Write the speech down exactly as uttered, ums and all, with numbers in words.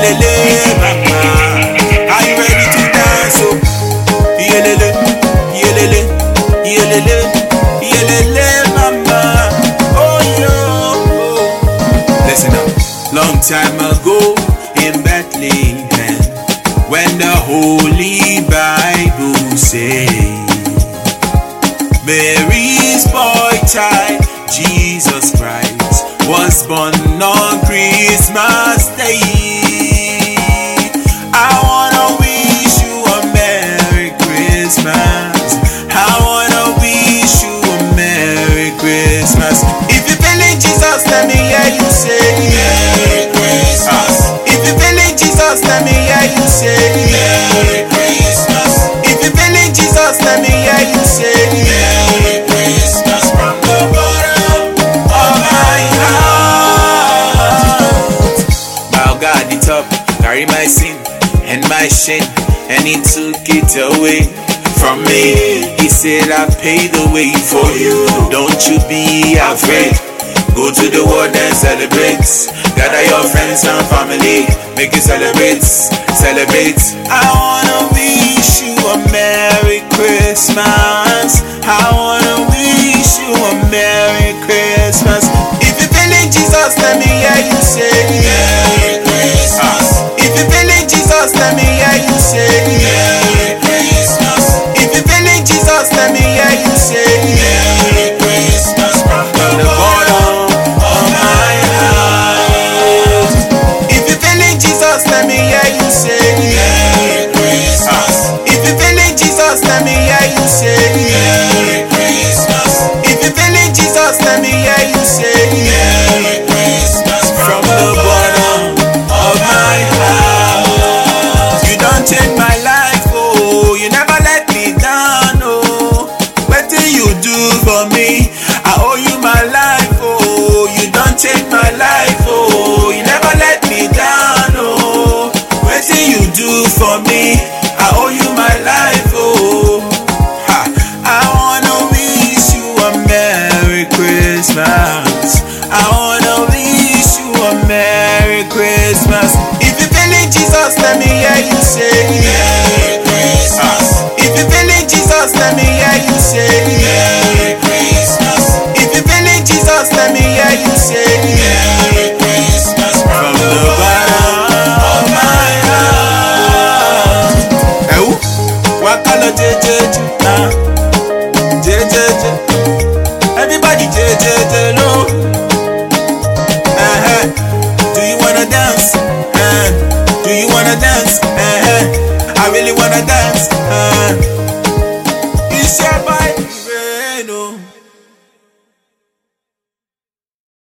Yelele, mama, are you ready to dance? Oh, yelele, yelele, yelele, yelele, mama. Oh yo. Listen up. Long time ago in Bethlehem, when the Holy Bible says Mary's boy child, Jesus Christ, was born on Christmas Day. I wanna wish you a Merry Christmas. I wanna wish you a Merry Christmas. If you feeling Jesus, let me hear you say Merry Christmas. If you feeling Jesus, let me hear you say Merry Christmas. If you feeling Jesus, let me hear you say Merry Christmas from the bottom of my heart. My God, the top, carry my sin and my shame, and He took it away from me. He said, I paid the way for you. Don't you be afraid. Go to the world and celebrate. Gather your friends and family. Make it celebrate, celebrate. I wanna wish you a Merry Christmas. I wanna wish you a Merry Christmas. If you feeling Jesus, let me hear you say Merry Christmas. If you feeling Jesus, let me hear you say Merry Christmas. If you feeling Jesus, let me hear you say Merry Christmas from the bottom of my heart. If you feeling Jesus, let me hear you say Merry Christmas. If you feeling Jesus, let me hear you say Merry Christmas. If you feeling Jesus, let me hear you say Merry Christmas from the bottom of my heart. You don't change my life, oh, you never let me down, oh. What do you do for me? I owe you my life, oh. You don't change my life, oh. You never let me down, oh. What do you do for me? I owe you my life, oh. Ha. I wanna wish you a Merry Christmas. I wanna wish you a Merry Christmas. If you feeling Jesus, let me hear you say Merry Christmas. If you feeling Jesus, let me hear you say Merry Christmas. If you feeling Jesus, let me hear you say Merry Christmas from the bottom of my heart. Oh, what color J J J? Nah, J J J. Everybody J J J, no. Uh-huh. Do you wanna dance? Uh, do you wanna dance? Uh-huh. I really wanna dance. Uh,